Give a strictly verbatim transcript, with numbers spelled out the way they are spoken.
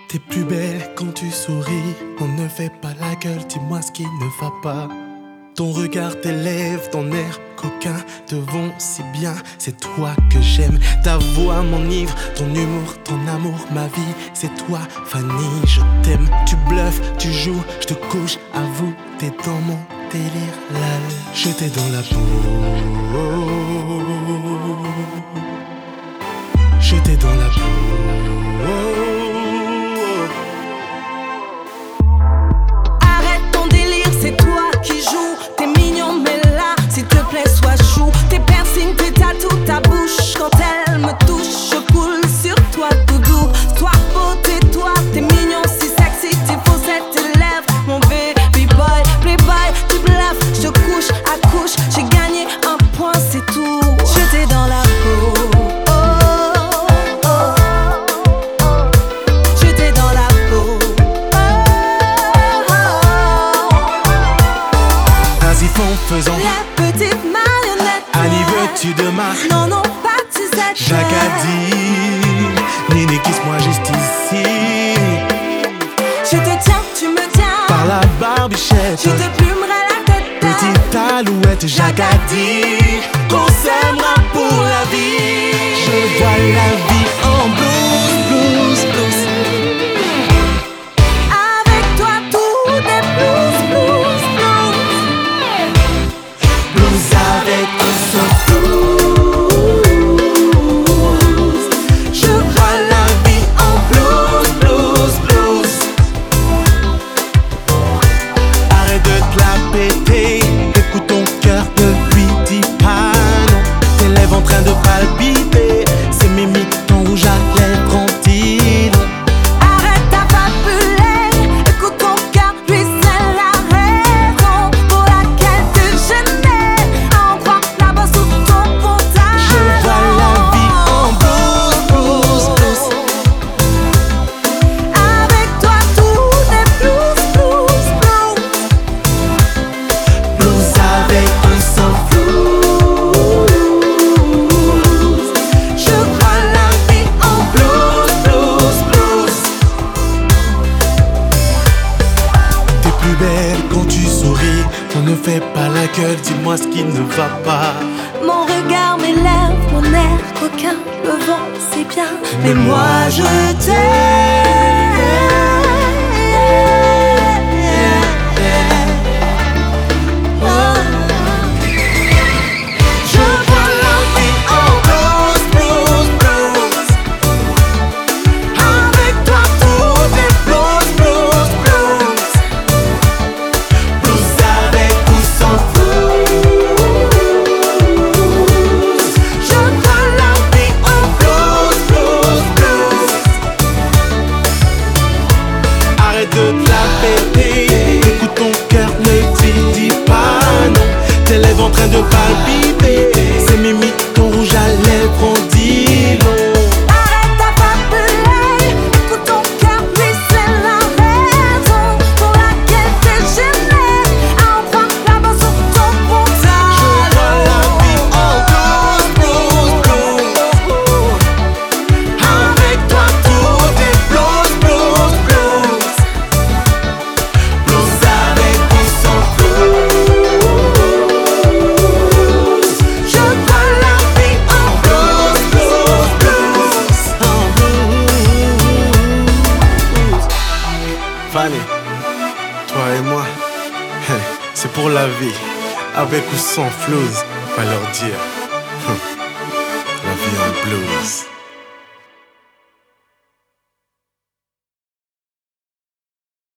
T'es plus belle quand tu souris. On ne fait pas la gueule, dis-moi ce qui ne va pas. Ton regard, tes lèvres, ton air coquin te vont si bien. C'est toi que j'aime, ta voix m'enivre. Ton humour, ton amour, ma vie, c'est toi, Fanny, je t'aime. Tu bluffes, tu joues, je te couche, avoue, t'es dans mon délire, lal. Je t'ai dans la peau, je t'ai dans la peau. Arrête ton délire, c'est toi qui joues. T'es mignon, mais là, s'il te plaît, sois chou. Tes piercings, tes tatous, ta bouche, quand elle me touche, je coule sur toi tout doux. Toi beau, tais-toi, t'es mignon, si sexy, tes faussettes, tes lèvres, mon baby boy, playboy, tu bluffes, je te couche, accouche, j'ai gagné un point, c'est tout. Je t'ai dans la peau. Faisons la petite marionnette. Annie, veux-tu demain? Non, non, pas de Suzette. Jacadi, Nini, kiss-moi juste ici. Je te tiens, tu me tiens par la barbichette. Je te plumerai la tête. Petite alouette, Jacadi, qu'on s'aimera pour la vie. Je vois la vie en blues, blues, blues. Avec toi tout est blues, blues, blues. Blues avec tout ce blues. Je vois la vie en blues, blues, blues. Arrête de te la péter. Écoute ton cœur ne lui dis pas non. Tes lèvres en train de palpiter. C'est mimiques, ton rouge à lèvres en dit non. Arrête ta papuler. Écoute ton cœur, lui c'est la raison pour laquelle tu gênais à en croire là-bas sous ton portail. Je vois la vie en blues, blues, blues. Avec toi tout est blues, blues, blues. Blues avec un sang flou. Je vois la vie en blues, blues, blues. T'es plus belle quand tu souris. On ne fait pas la gueule, dis-moi ce qui ne va pas. Mon regard, mes lèvres, mon air coquin, le vent c'est bien, mais moi je t'aime. Je vois la vie en blues, blues, blues. Avec toi tout est blues, blues, blues. Blues avec ou sans blues. Je vois la vie en blues, blues, blues. Arrête de te la péter. Écoute ton cœur, ne t'y dis pas non. Tes lèvres en train de palpiter. C'est mimiques, ton rouge à lèvres en dit non. Arrête ta papuler. Écoute ton cœur, lui c'est la raison pour laquelle t'es gêné à en croire là-bas sur ton portail. Je vois la vie en blues, blues, blues. Avec toi tout est blues, blues, blues. Blues avec ou sans blues. Je vois la vie en blues, blues, blues. En blues. Fanny, toi et moi, hein, c'est pour la vie. Avec ou sans flouze, va leur dire, hum, la vie en blues.